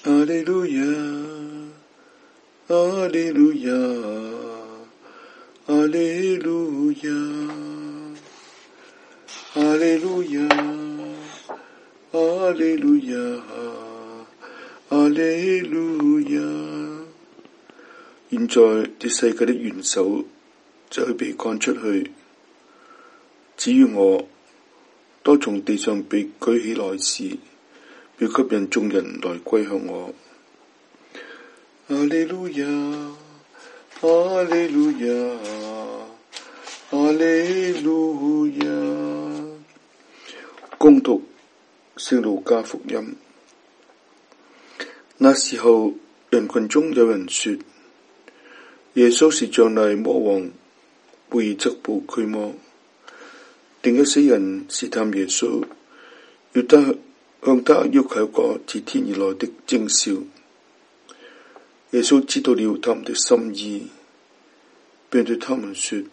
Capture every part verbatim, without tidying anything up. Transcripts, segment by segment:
阿利路亞，阿利路亞，阿利路亞，阿利路亞，阿利路亞，阿利路亞。現在啲世界的元首就會被趕出去，至於我，當從地上被舉起來時，要吸引眾人來歸向我。阿利路亞，阿利路亞，阿利路亞。恭讀聖路加福音。那時候，人群中有人說，耶穌是仗賴魔王貝耳則步驅魔。另一些人試探耶穌，要他向他要求一個自天而來的徵兆。耶穌知道了他們的心意，便對他們說：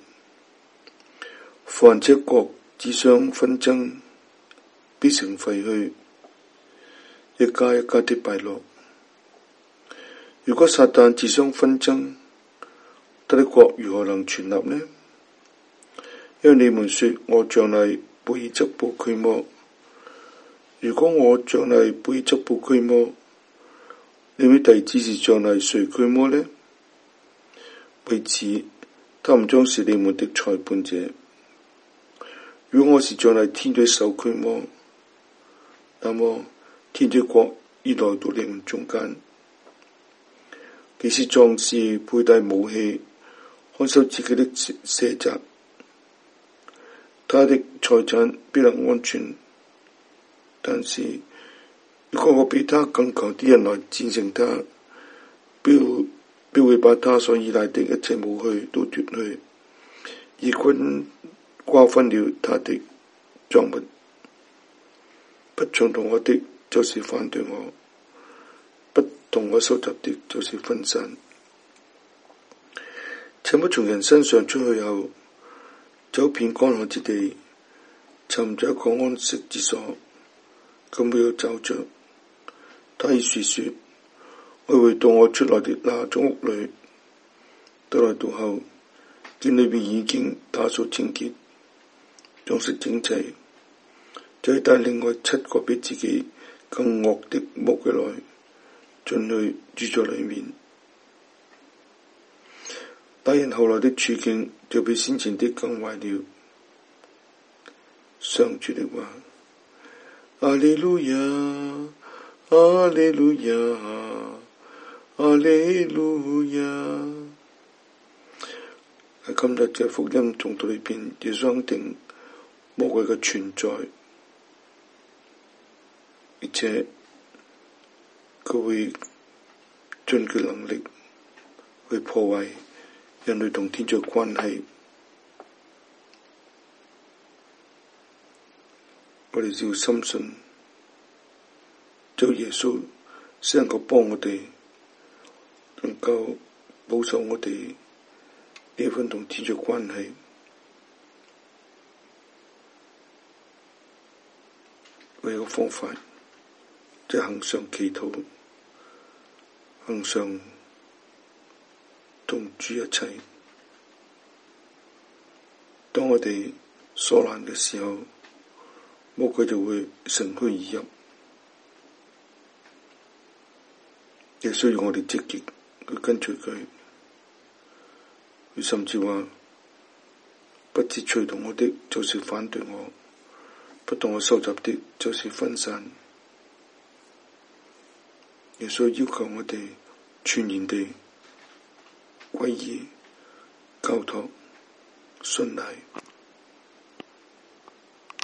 凡這國只想紛爭，必成廢墟，一家一家的敗落。如果撒旦只想紛爭，他的國如何能存立呢？因為你們說我仗賴貝耳則步驅魔。如果我仗賴貝耳則步驅魔，你們弟子是仗賴誰驅魔呢？為此，他們將是你們的裁判者。如果我是仗賴天主手驅魔，那麼天主國已來到你們中間。既是壯士佩戴武器，看守自己的舍宅，他的財產必能安全。但是，如果我比他更強啲人來戰勝他，必會必會把他所依賴的一切武器都奪去，以均瓜分了他的贓物。不從同我的，就是反對我；不同我收集的，就是分散。請不從人身上出去後，走遍乾旱之地，尋找一個安息之所。咁沒有找着，他意思說：我回到我出來的那種屋裏，到來到後，見裏面已經打掃清潔，裝飾整齊，就帶另外七個比自己更惡的魔鬼來進去住在裏面。那人後來的處境就比先前的更壞了。上主的話。阿利路亞，阿利路亞，阿利路亞。喺今日嘅福音誦讀裏邊，要肯定魔鬼嘅存在，而且佢會盡佢能力去破壞人類同天主嘅關係。我哋只要深信，只有耶穌先能夠幫我哋，能夠保守我哋呢份同天主關係。唯有方法，即係恆常祈禱，恆常同主一齊。當我哋疏懶嘅時候，魔鬼就會乘虛而入。亦需要我哋積極去跟隨佢。佢甚至話：不接隨同我的，就是反對我；不同我收集的，就是分散。亦需要要求我哋全然地歸依、交託、信賴。